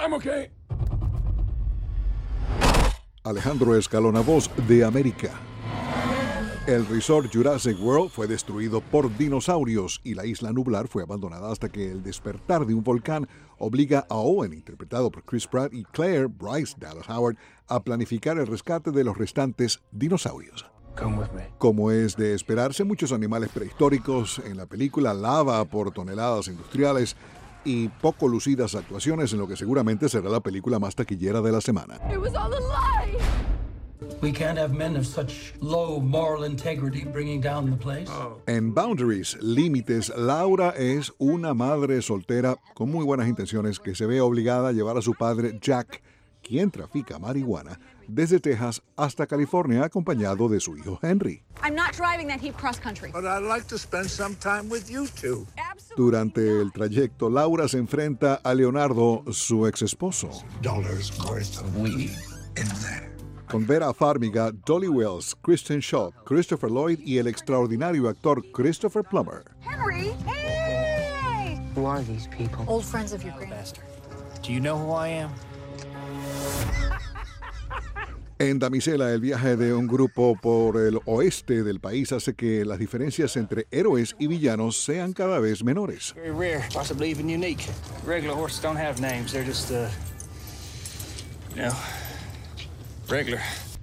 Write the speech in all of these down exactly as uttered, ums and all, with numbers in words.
I'm okay. Alejandro Escalona, Voz de América. El resort Jurassic World fue destruido por dinosaurios y la isla nublar fue abandonada hasta que el despertar de un volcán obliga a Owen, interpretado por Chris Pratt, y Claire, Bryce Dallas Howard, a planificar el rescate de los restantes dinosaurios. Como es de esperarse, muchos animales prehistóricos en la película, lava por toneladas industriales y poco lucidas actuaciones en lo que seguramente será la película más taquillera de la semana. It was all a lie. We can't have men of such low moral integrity bringing down the place. En Boundaries, Límites, Laura es una madre soltera con muy buenas intenciones que se ve obligada a llevar a su padre Jack, quien trafica marihuana, desde Texas hasta California acompañado de su hijo Henry. I'm not driving that Jeep cross country. But I'd like to spend some time with you two. Durante el trayecto, Laura se enfrenta a Leonardo, su ex esposo. Dollars worth of weed in there. Con Vera Farmiga, Dolly Wells, Kristen Shaw, Christopher Lloyd y el extraordinario actor Christopher Plummer. Henry, hey! Who are these people? Old friends of your grandmaster. Do you know who I am? En Damisela, el viaje de un grupo por el oeste del país hace que las diferencias entre héroes y villanos sean cada vez menores. Very rare, possibly even unique. Regular horses don't have names. They're just, uh, you know, regular.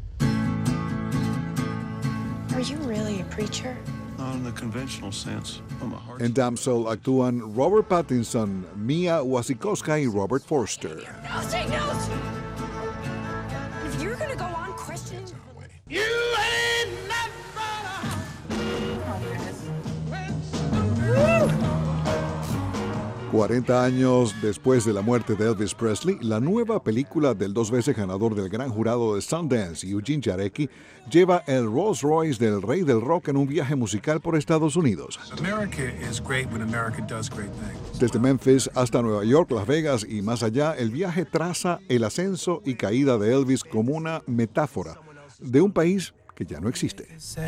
Are you really a preacher? Not in the conventional sense. I'm a heart. En Damsel actúan Robert Pattinson, Mia Wasikowska y Robert Forster. No, say no. If you're gonna go on questioning, You ain't nothing cuarenta años después de la muerte de Elvis Presley, la nueva película del dos veces ganador del gran jurado de Sundance, Eugene Jarecki, lleva el Rolls Royce del rey del rock en un viaje musical por Estados Unidos. America is great when America does great things. Desde Memphis hasta Nueva York, Las Vegas y más allá, el viaje traza el ascenso y caída de Elvis como una metáfora de un país que ya no existe.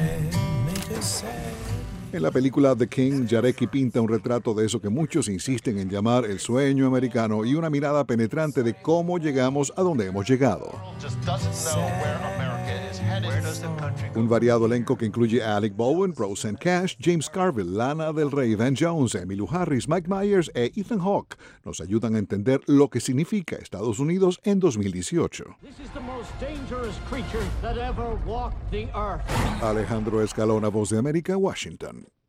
En la película The King, Jarecki pinta un retrato de eso que muchos insisten en llamar el sueño americano y una mirada penetrante de cómo llegamos a donde hemos llegado. Un variado elenco que incluye a Alec Baldwin, Roseanne Cash, James Carville, Lana Del Rey, Van Jones, Emmylou Harris, Mike Myers e Ethan Hawke nos ayudan a entender lo que significa Estados Unidos en dos mil dieciocho. Alejandro Escalona, Voz de América, Washington.